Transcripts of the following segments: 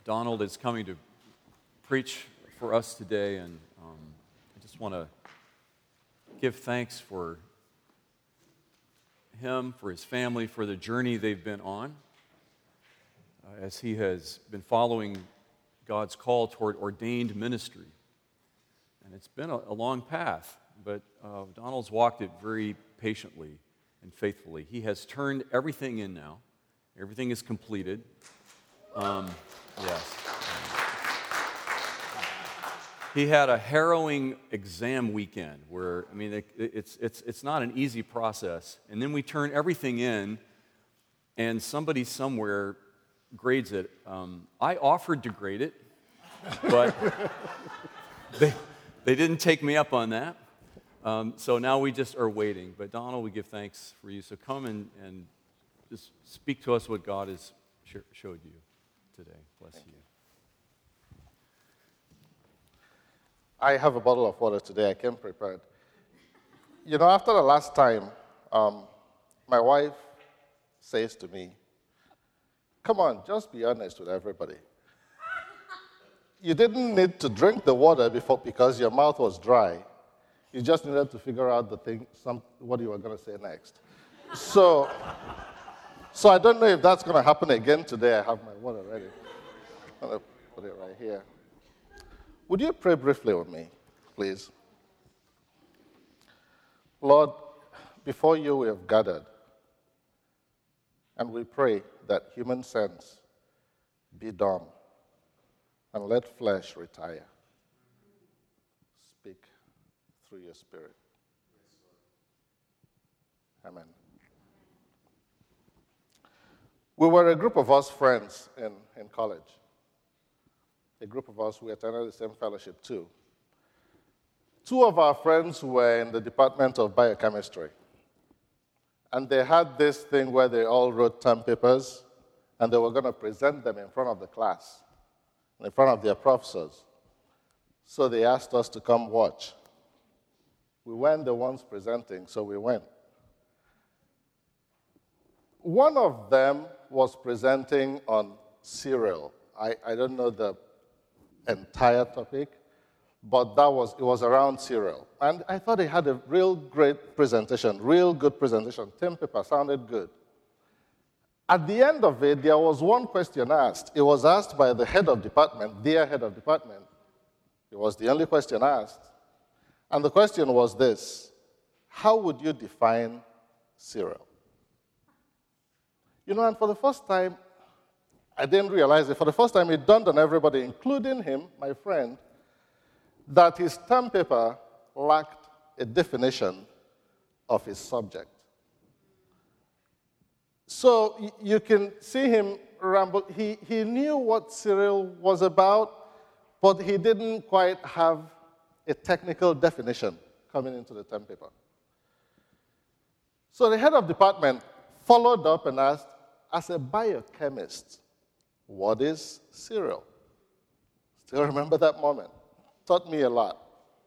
Donald is coming to preach for us today, and I just want to give thanks for him, for his family, for the journey they've been on as he has been following God's call toward ordained ministry. And it's been a long path, but Donald's walked it very patiently and faithfully. He has turned everything in now. Everything is completed. Yes. He had a harrowing exam weekend where, I mean, it's not an easy process. And then we turn everything in, and somebody somewhere grades it. I offered to grade it, but they didn't take me up on that. So now we just are waiting. But Donald, we give thanks for you. So come and just speak to us what God has showed you today. Bless you. I have a bottle of water today. I came prepared. You know, after the last time, my wife says to me, "Come on, just be honest with everybody. You didn't need to drink the water before because your mouth was dry. You just needed to figure out what you were going to say next." So I don't know if that's going to happen again today. I have my water ready. I'm going to put it right here. Would you pray briefly with me, please? Lord, before you we have gathered, and we pray that human sense be dumb, and let flesh retire. Speak through your Spirit. Amen. We were a group of us friends in college. A group of us, we attended the same fellowship too. Two of our friends were in the Department of Biochemistry. And they had this thing where they all wrote term papers, and they were going to present them in front of the class, in front of their professors. So they asked us to come watch. We weren't the ones presenting, so we went. One of them was presenting on cereal. I don't know the entire topic, but it was around cereal. And I thought he had a real great presentation, real good presentation. Term paper sounded good. At the end of it, there was one question asked. It was asked by the head of department, their head of department. It was the only question asked. And the question was this: how would you define cereal? You know, and for the first time, I didn't realize it. For the first time, it dawned on everybody, including him, my friend, that his term paper lacked a definition of his subject. So you can see him ramble. He knew what cereal was about, but he didn't quite have a technical definition coming into the term paper. So the head of department followed up and asked, as a biochemist, what is cereal? Still remember that moment. Taught me a lot.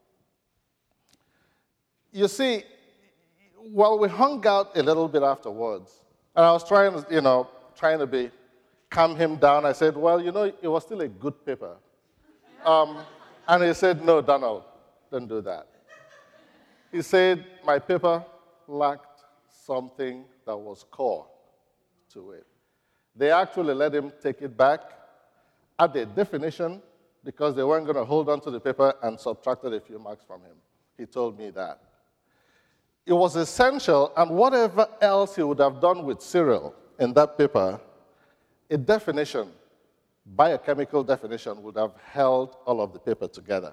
You see, while we hung out a little bit afterwards, and I was trying to calm him down, I said, well, you know, it was still a good paper. And he said, no, Donald, don't do that. He said, my paper lacked something that was core to it. They actually let him take it back, add a definition, because they weren't going to hold on to the paper, and subtracted a few marks from him. He told me that. It was essential, and whatever else he would have done with cereal in that paper, a definition, biochemical definition, would have held all of the paper together.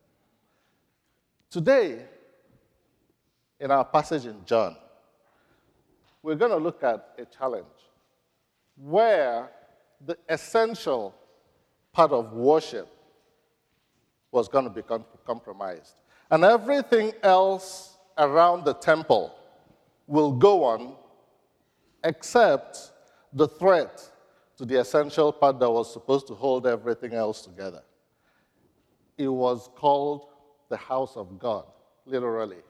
Today, in our passage in John, we're going to look at a challenge where the essential part of worship was going to be compromised. And everything else around the temple will go on except the threat to the essential part that was supposed to hold everything else together. It was called the house of God, literally,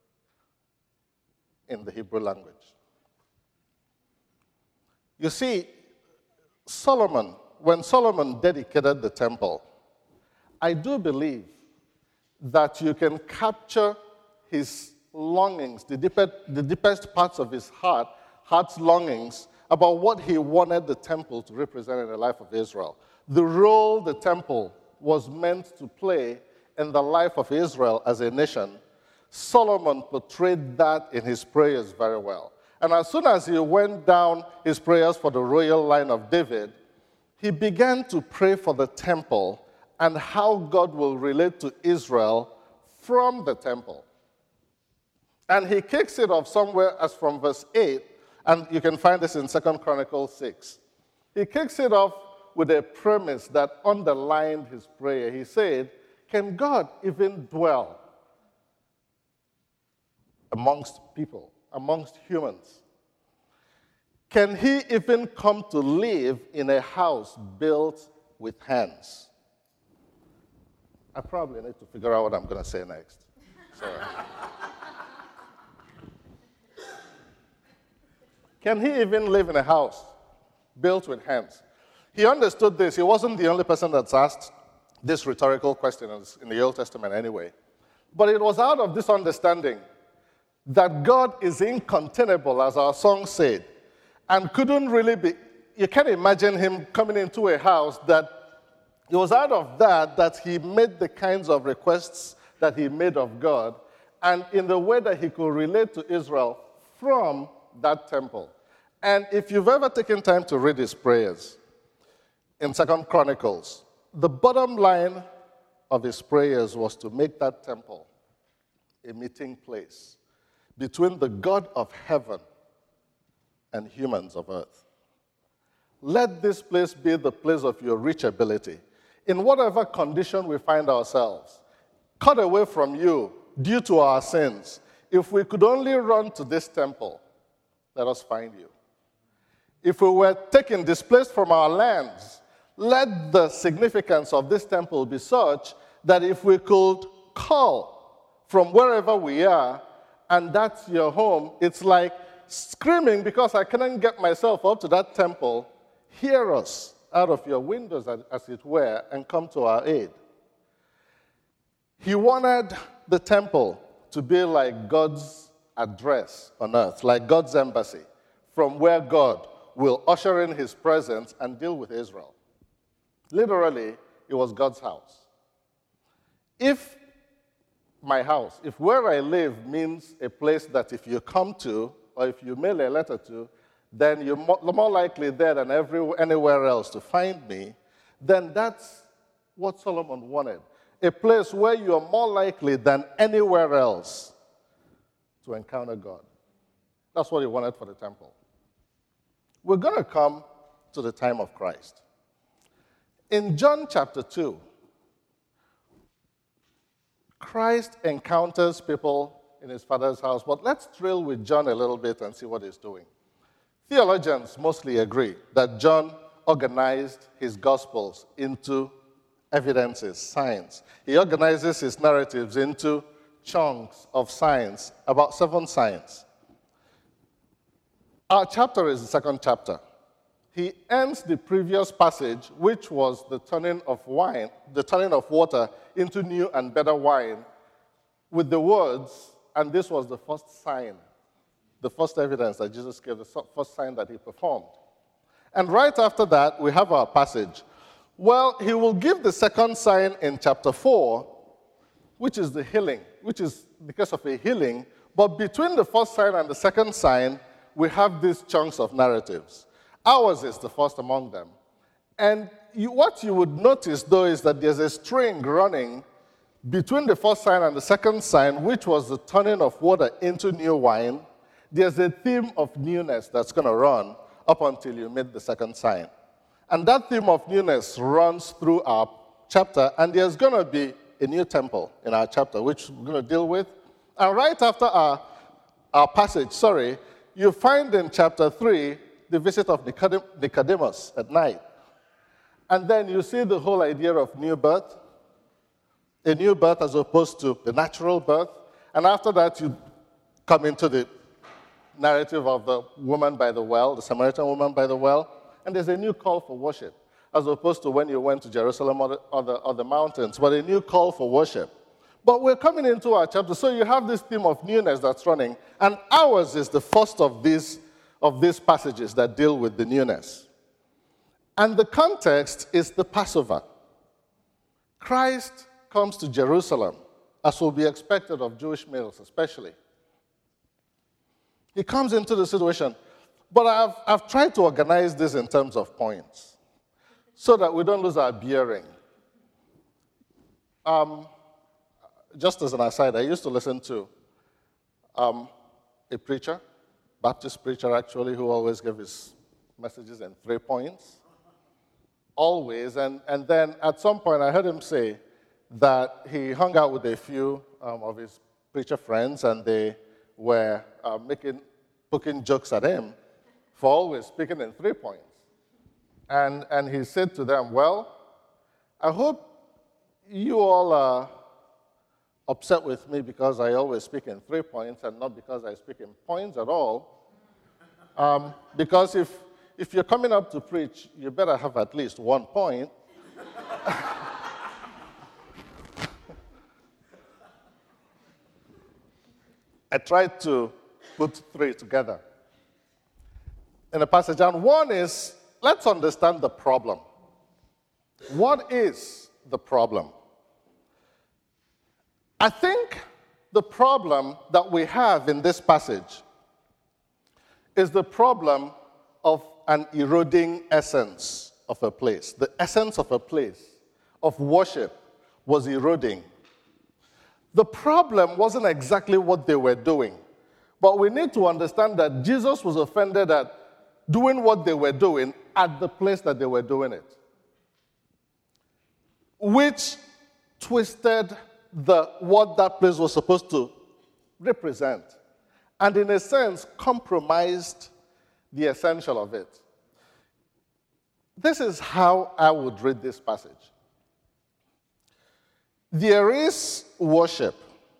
in the Hebrew language. You see, Solomon when Solomon dedicated the temple, I do believe that you can capture his longings, the deepest parts of his heart's longings about what he wanted the temple to represent in the life of Israel. The role the temple was meant to play in the life of Israel as a nation, Solomon portrayed that in his prayers very well. And as soon as he went down his prayers for the royal line of David, he began to pray for the temple and how God will relate to Israel from the temple. And he kicks it off somewhere as from verse 8, and you can find this in 2 Chronicles 6. He kicks it off with a premise that underlined his prayer. He said, can God even dwell amongst people, amongst humans? Can he even come to live in a house built with hands? I probably need to figure out what I'm going to say next. Sorry. Can he even live in a house built with hands? He understood this. He wasn't the only person that's asked this rhetorical question in the Old Testament anyway. But it was out of this understanding that God is incontainable, as our song said, and couldn't really be, you can't imagine him coming into a house that, it was out of that he made the kinds of requests that he made of God, and in the way that he could relate to Israel from that temple. And if you've ever taken time to read his prayers in 2 Chronicles, the bottom line of his prayers was to make that temple a meeting place between the God of heaven and humans of earth. Let this place be the place of your reachability. In whatever condition we find ourselves, cut away from you due to our sins, if we could only run to this temple, let us find you. If we were taken, displaced from our lands, let the significance of this temple be such that if we could call from wherever we are, and that's your home, it's like screaming because I couldn't get myself up to that temple, hear us out of your windows, as it were, and come to our aid. He wanted the temple to be like God's address on earth, like God's embassy, from where God will usher in his presence and deal with Israel. Literally, it was God's house. If my house, if where I live means a place that if you come to, or if you mail a letter to, then you're more likely there than anywhere else to find me, then that's what Solomon wanted. A place where you are more likely than anywhere else to encounter God. That's what he wanted for the temple. We're going to come to the time of Christ. In John chapter 2, Christ encounters people in his Father's house, but let's drill with John a little bit and see what he's doing. Theologians mostly agree that John organized his Gospels into evidences, signs. He organizes his narratives into chunks of signs, about 7 signs. Our chapter is the second chapter. He ends the previous passage, which was the turning of water into new and better wine, with the words, and this was the first sign, the first evidence that Jesus gave, the first sign that he performed. And right after that, we have our passage. Well, he will give the second sign in chapter 4, which is the healing, which is because of a healing. But between the first sign and the second sign, we have these chunks of narratives. Ours is the first among them. And what you would notice, though, is that there's a string running between the first sign and the second sign, which was the turning of water into new wine. There's a theme of newness that's going to run up until you meet the second sign. And that theme of newness runs through our chapter, and there's going to be a new temple in our chapter, which we're going to deal with. And right after our passage, you find in chapter 3 the visit of Nicodemus at night. And then you see the whole idea of new birth, a new birth as opposed to the natural birth. And after that, you come into the narrative of the woman by the well, the Samaritan woman by the well, and there's a new call for worship. as opposed to when you went to Jerusalem or the mountains, but a new call for worship. But we're coming into our chapter, so you have this theme of newness that's running, and ours is the first of these passages that deal with the newness. And the context is the Passover. Christ comes to Jerusalem, as will be expected of Jewish males especially. He comes into the situation. But I've tried to organize this in terms of points so that we don't lose our bearing. Just as an aside, I used to listen to a preacher, Baptist preacher actually, who always gave his messages in 3 points. Always. And then at some point I heard him say that he hung out with a few of his preacher friends, and they were poking jokes at him for always speaking in 3 points. And he said to them, well, I hope you all are upset with me because I always speak in 3 points and not because I speak in points at all. Because if you're coming up to preach, you better have at least 1 point. I tried to put 3 together in a passage. And one is, let's understand the problem. What is the problem? I think the problem that we have in this passage is the problem of an eroding essence of a place. The essence of a place, of worship, was eroding. The problem wasn't exactly what they were doing, but we need to understand that Jesus was offended at doing what they were doing at the place that they were doing it, which twisted what that place was supposed to represent, and in a sense compromised the essential of it. This is how I would read this passage. There is worship.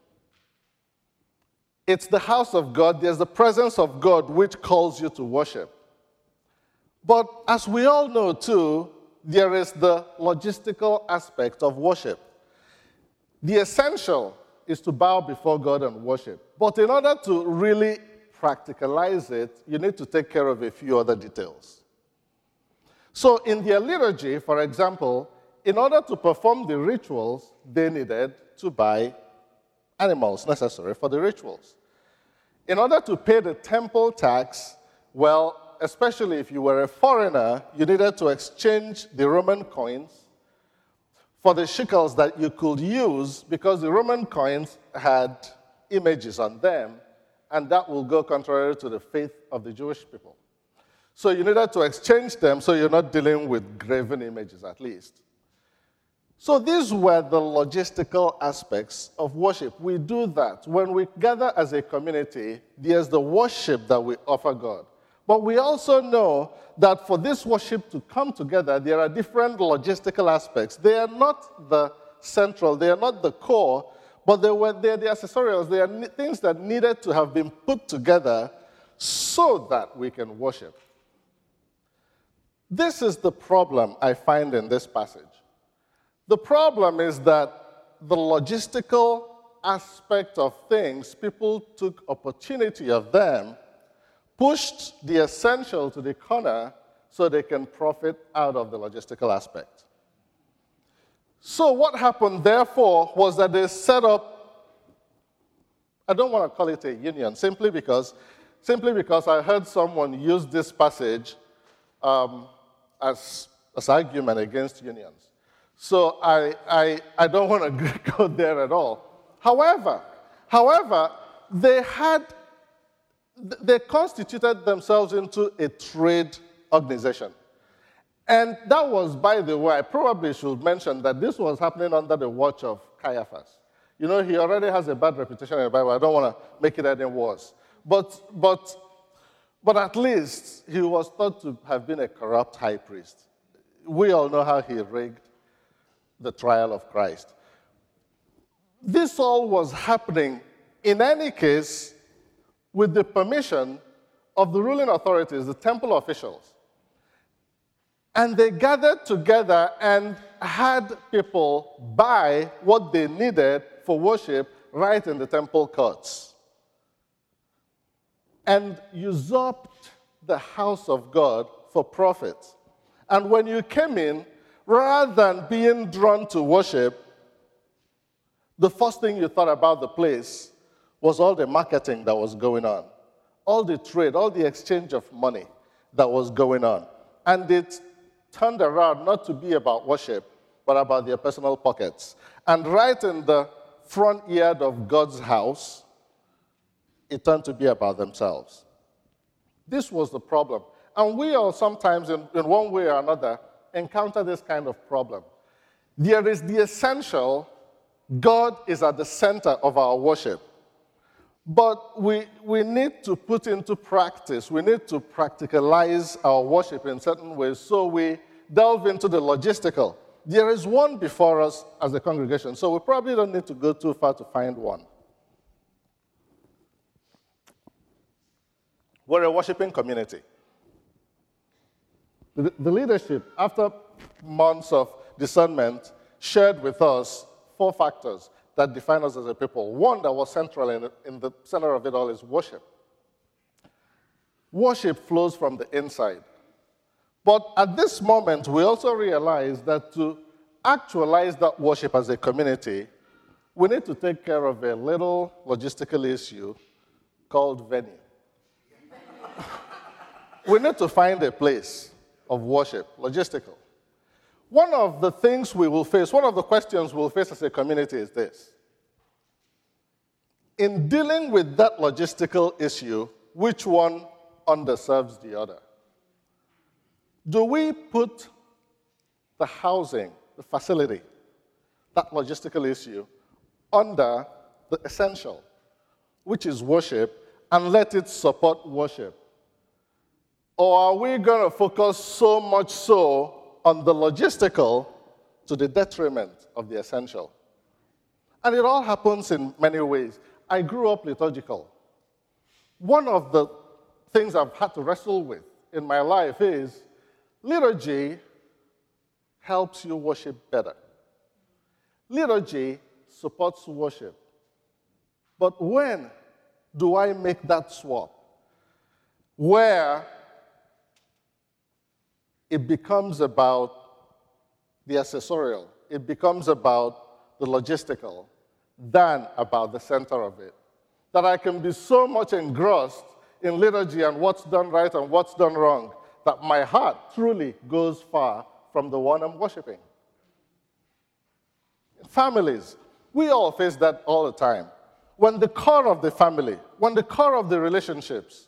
It's the house of God. There's the presence of God which calls you to worship. But as we all know too, there is the logistical aspect of worship. The essential is to bow before God and worship. But in order to really practicalize it, you need to take care of a few other details. So in their liturgy, for example, in order to perform the rituals, they needed to buy animals necessary for the rituals. In order to pay the temple tax, well, especially if you were a foreigner, you needed to exchange the Roman coins for the shekels that you could use, because the Roman coins had images on them, and that will go contrary to the faith of the Jewish people. So you needed to exchange them so you're not dealing with graven images at least. So these were the logistical aspects of worship. We do that. When we gather as a community, there's the worship that we offer God. But we also know that for this worship to come together, there are different logistical aspects. They are not the central, they are not the core, but they're the accessorials. They are things that needed to have been put together so that we can worship. This is the problem I find in this passage. The problem is that the logistical aspect of things, people took opportunity of them, pushed the essential to the corner so they can profit out of the logistical aspect. So what happened, therefore, was that they set up, I don't want to call it a union, simply because I heard someone use this passage as argument against unions. So I don't want to go there at all. However, they constituted themselves into a trade organization. And that was, by the way, I probably should mention that this was happening under the watch of Caiaphas. You know, he already has a bad reputation in the Bible. I don't want to make it any worse. But at least he was thought to have been a corrupt high priest. We all know how he rigged the trial of Christ. This all was happening, in any case, with the permission of the ruling authorities, the temple officials. And they gathered together and had people buy what they needed for worship right in the temple courts. And usurped the house of God for profit. And when you came in, rather than being drawn to worship, the first thing you thought about the place was all the marketing that was going on, all the trade, all the exchange of money that was going on. And it turned around not to be about worship, but about their personal pockets. And right in the front yard of God's house, it turned to be about themselves. This was the problem. And we all sometimes, in one way or another, encounter this kind of problem. There is the essential. God is at the center of our worship. But we need to put into practice, we need to practicalize our worship in certain ways, so we delve into the logistical. There is one before us as a congregation, so we probably don't need to go too far to find one. We're a worshiping community. The leadership, after months of discernment, shared with us 4 factors that define us as a people. One that was central in the center of it all is worship. Worship flows from the inside. But at this moment, we also realize that to actualize that worship as a community, we need to take care of a little logistical issue called venue. We need to find a place of worship, logistical. One of the things we will face, one of the questions we'll face as a community is this. In dealing with that logistical issue, which one underserves the other? Do we put the housing, the facility, that logistical issue, under the essential, which is worship, and let it support worship? Or are we going to focus so much so on the logistical to the detriment of the essential? And it all happens in many ways. I grew up liturgical. One of the things I've had to wrestle with in my life is liturgy helps you worship better. Liturgy supports worship. But when do I make that swap? Where it becomes about the accessorial, it becomes about the logistical, than about the center of it. That I can be so much engrossed in liturgy and what's done right and what's done wrong, that my heart truly goes far from the one I'm worshiping. Families, we all face that all the time. When the core of the family, when the core of the relationships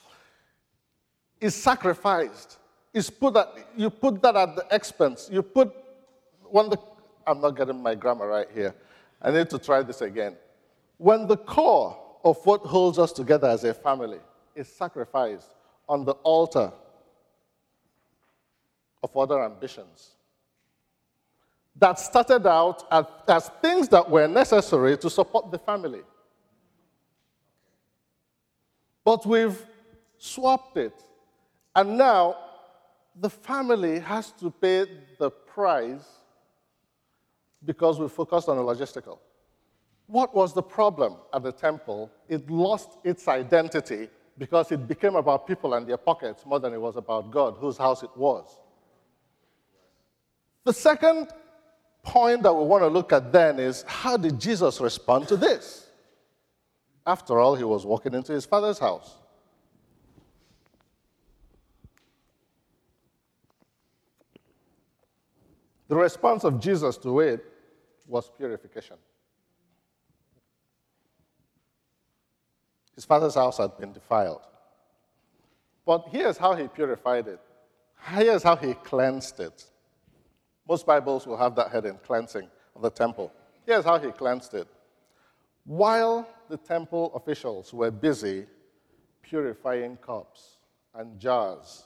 is sacrificed, you put that at the expense. I'm not getting my grammar right here. I need to try this again. When the core of what holds us together as a family is sacrificed on the altar of other ambitions, that started out as things that were necessary to support the family. But we've swapped it, and now the family has to pay the price because we focused on the logistical. What was the problem at the temple? It lost its identity because it became about people and their pockets more than it was about God, whose house it was. The second point that we want to look at then is, how did Jesus respond to this? After all, he was walking into his Father's house. The response of Jesus to it was purification. His Father's house had been defiled. But here's how he purified it. Here's how he cleansed it. Most Bibles will have that heading, cleansing of the temple. Here's how he cleansed it. While the temple officials were busy purifying cups and jars,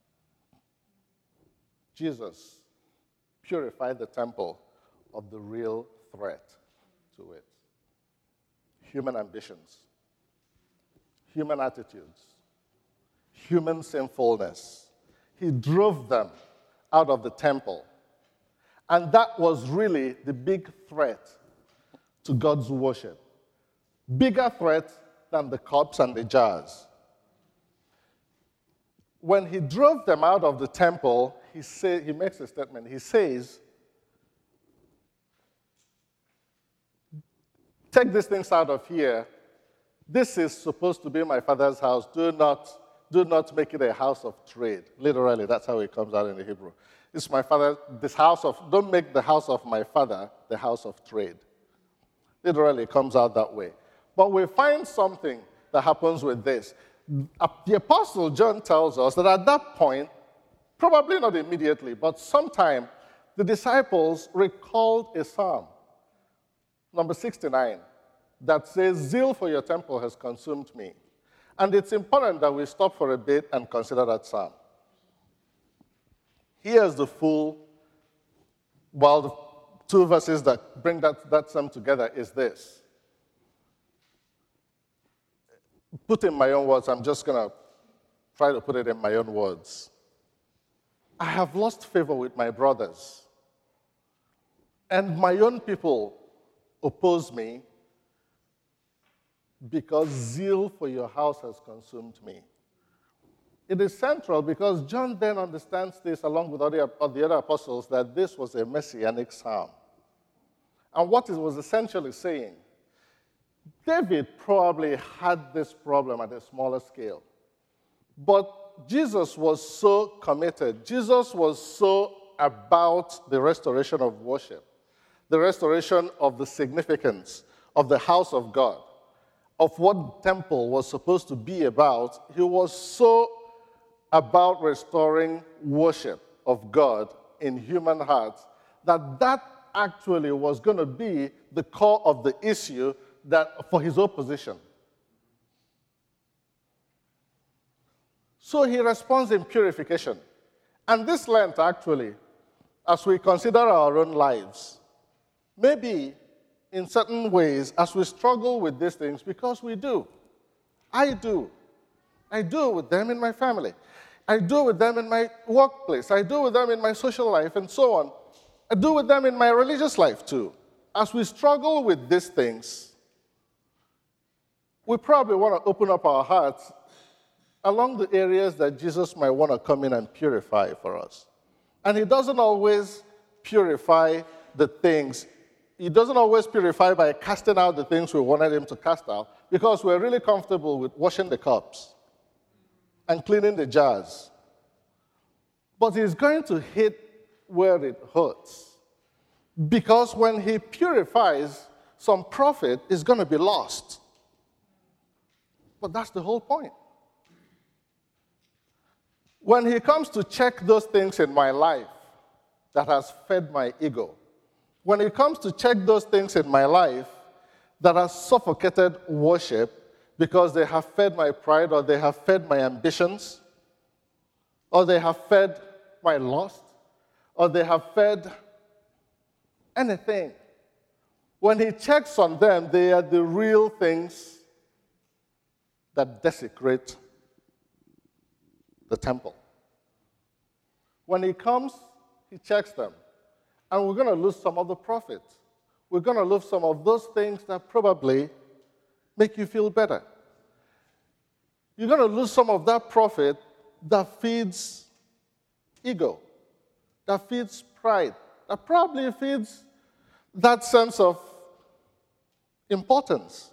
Jesus purified the temple of the real threat to it. Human ambitions, human attitudes, human sinfulness. He drove them out of the temple. And that was really the big threat to God's worship. Bigger threat than the cups and the jars. When he drove them out of the temple, he makes a statement. He says, take these things out of here. This is supposed to be my Father's house. Do not make it a house of trade. Literally, that's how it comes out in the Hebrew. It's my Father, don't make the house of my Father the house of trade. Literally, it comes out that way. But we find something that happens with this. The Apostle John tells us that at that point, probably not immediately, but sometime, the disciples recalled a psalm, number 69, that says, zeal for your temple has consumed me. And it's important that we stop for a bit and consider that psalm. Here's the full, the two verses that bring that psalm together is this. Put in my own words, I'm just going to try to put it in my own words. I have lost favor with my brothers, and my own people oppose me because zeal for your house has consumed me. It is central because John then understands this, along with the other apostles, that this was a messianic psalm. And what it was essentially saying, David probably had this problem at a smaller scale. But Jesus was so committed. Jesus was so about the restoration of worship, the restoration of the significance of the house of God, of what the temple was supposed to be about. He was so about restoring worship of God in human hearts that actually was going to be the core of the issue that for his opposition. So he responds in purification. And this Lent, actually, as we consider our own lives, maybe in certain ways, as we struggle with these things, because we do. I do with them in my family. I do with them in my workplace. I do with them in my social life, and so on. I do with them in my religious life, too. As we struggle with these things, we probably want to open up our hearts along the areas that Jesus might want to come in and purify for us. And he doesn't always purify the things. He doesn't always purify by casting out the things we wanted him to cast out, because we're really comfortable with washing the cups and cleaning the jars. But he's going to hit where it hurts. Because when he purifies, some profit is going to be lost. But that's the whole point. When he comes to check those things in my life that has fed my ego, when he comes to check those things in my life that has suffocated worship because they have fed my pride, or they have fed my ambitions, or they have fed my lust, or they have fed anything, when he checks on them, they are the real things that desecrate the temple. When he comes, he checks them. And we're going to lose some of the profit. We're going to lose some of those things that probably make you feel better. You're going to lose some of that profit that feeds ego, that feeds pride, that probably feeds that sense of importance.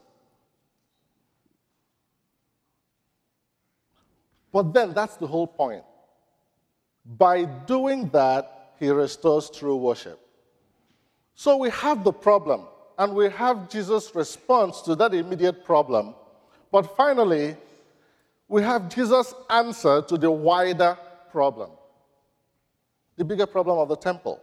But then that's the whole point. By doing that, he restores true worship. So we have the problem, and we have Jesus' response to that immediate problem. But finally, we have Jesus' answer to the wider problem, the bigger problem of the temple.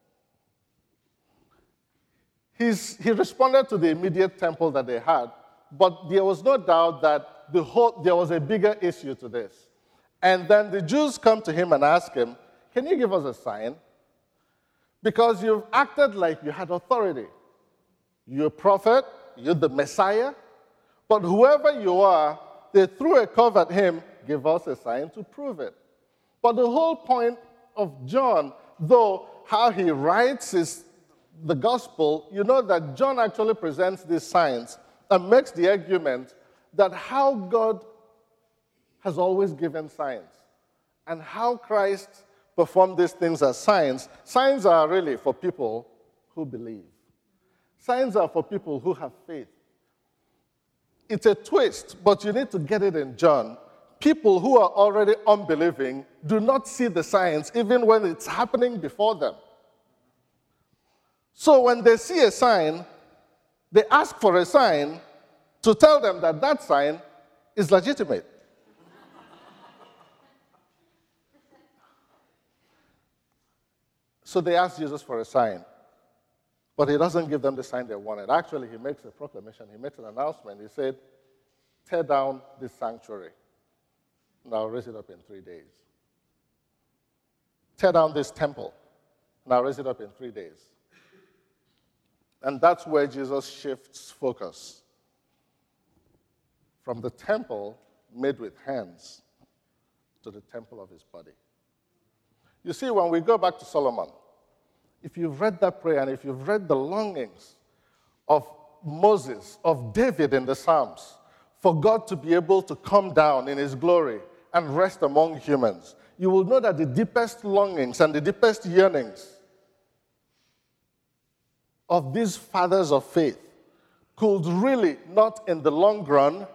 He responded to the immediate temple that they had, but there was no doubt that there was a bigger issue to this. And then the Jews come to him and ask him, can you give us a sign? Because you've acted like you had authority. You're a prophet, you're the Messiah, but whoever you are, they threw a curve at him, give us a sign to prove it. But the whole point of John, though how he writes the gospel, you know that John actually presents these signs and makes the argument that how God has always given signs and how Christ performed these things as signs. Signs are really for people who believe. Signs are for people who have faith. It's a twist, but you need to get it in John. People who are already unbelieving do not see the signs even when it's happening before them. So when they see a sign, they ask for a sign to tell them that that sign is legitimate. So they ask Jesus for a sign, but he doesn't give them the sign they wanted. Actually, he makes a proclamation. He makes an announcement. He said, tear down this sanctuary, and I'll raise it up in 3 days. Tear down this temple, and I'll raise it up in 3 days. And that's where Jesus shifts focus from the temple made with hands to the temple of his body. You see, when we go back to Solomon, if you've read that prayer and if you've read the longings of Moses, of David in the Psalms, for God to be able to come down in his glory and rest among humans, you will know that the deepest longings and the deepest yearnings of these fathers of faith could really not in the long run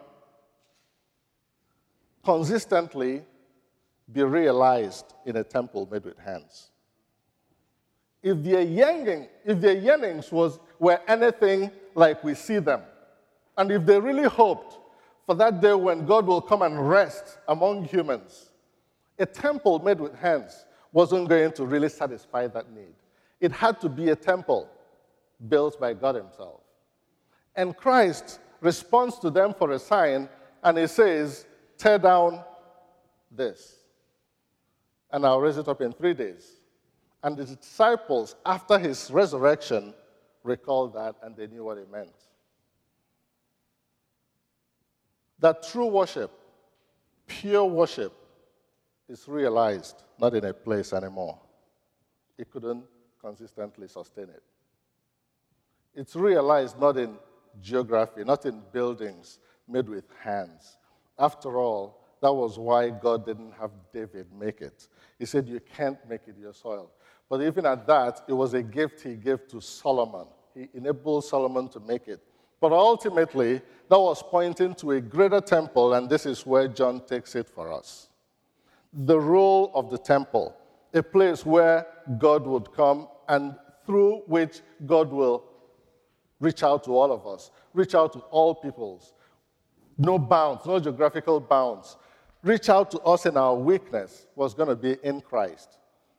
consistently be realized in a temple made with hands. If their yearnings were anything like we see them, and if they really hoped for that day when God will come and rest among humans, a temple made with hands wasn't going to really satisfy that need. It had to be a temple built by God himself. And Christ responds to them for a sign, and he says, tear down this, and I'll raise it up in 3 days. And the disciples, after his resurrection, recalled that, and they knew what it meant. That true worship, pure worship, is realized not in a place anymore. It couldn't consistently sustain it. It's realized not in geography, not in buildings made with hands. After all, that was why God didn't have David make it. He said, you can't make it your soil. But even at that, it was a gift he gave to Solomon. He enabled Solomon to make it. But ultimately, that was pointing to a greater temple, and this is where John takes it for us. The role of the temple, a place where God would come and through which God will reach out to all of us, reach out to all peoples. No bounds, no geographical bounds. Reach out to us in our weakness was going to be in Christ.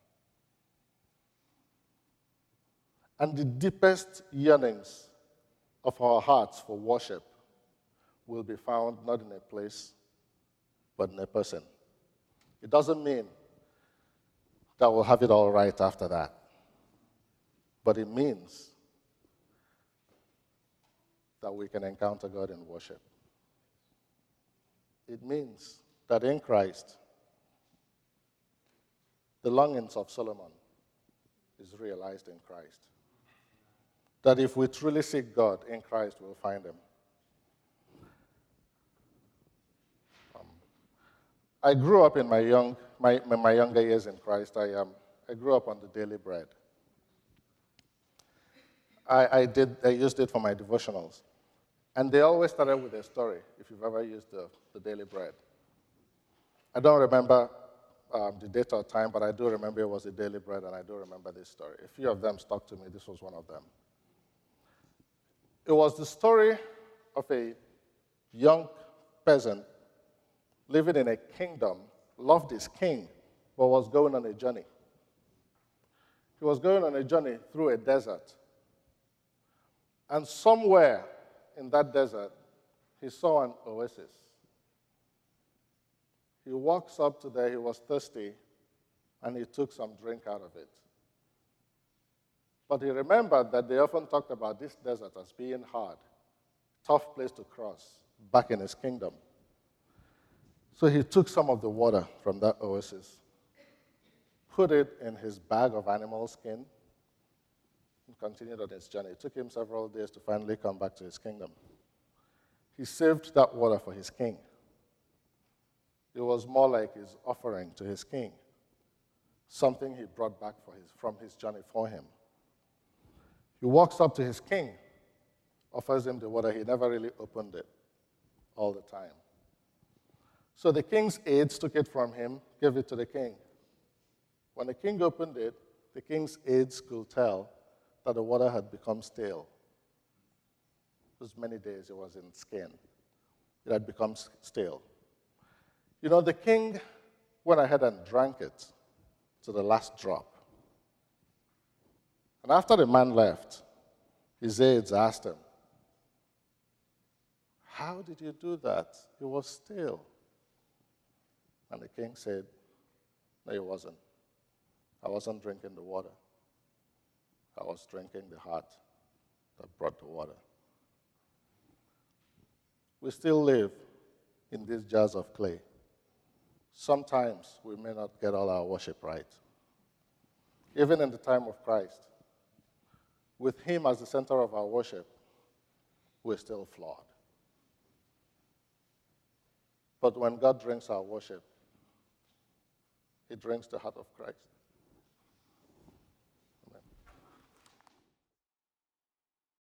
And the deepest yearnings of our hearts for worship will be found not in a place, but in a person. It doesn't mean that we'll have it all right after that. But it means that we can encounter God in worship. It means that in Christ, the longings of Solomon is realized in Christ. That if we truly seek God in Christ, we'll find him. I grew up in my younger years in Christ. I grew up on the daily bread. I used it for my devotionals. And they always started with a story, if you've ever used the daily bread. I don't remember the date or time, but I do remember it was the daily bread, and I do remember this story. A few of them stuck to me. This was one of them. It was the story of a young peasant living in a kingdom, loved his king, but was going on a journey. He was going on a journey through a desert. And somewhere in that desert, he saw an oasis. He walks up to there, he was thirsty, and he took some drink out of it. But he remembered that they often talked about this desert as being hard, tough place to cross, back in his kingdom. So he took some of the water from that oasis, put it in his bag of animal skin and continued on his journey. It took him several days to finally come back to his kingdom. He saved that water for his king. It was more like his offering to his king, something he brought back from his journey for him. He walks up to his king, offers him the water. He never really opened it all the time. So the king's aides took it from him, gave it to the king. When the king opened it, the king's aides could tell that the water had become stale. Those many days it was in skin. It had become stale. You know, the king went ahead and drank it to the last drop. And after the man left, his aides asked him, "How did you do that? It was stale." And the king said, "No, it wasn't. I wasn't drinking the water. I was drinking the heart that brought the water." We still live in these jars of clay. Sometimes we may not get all our worship right. Even in the time of Christ, with him as the center of our worship, we're still flawed. But when God drinks our worship, he drinks the heart of Christ.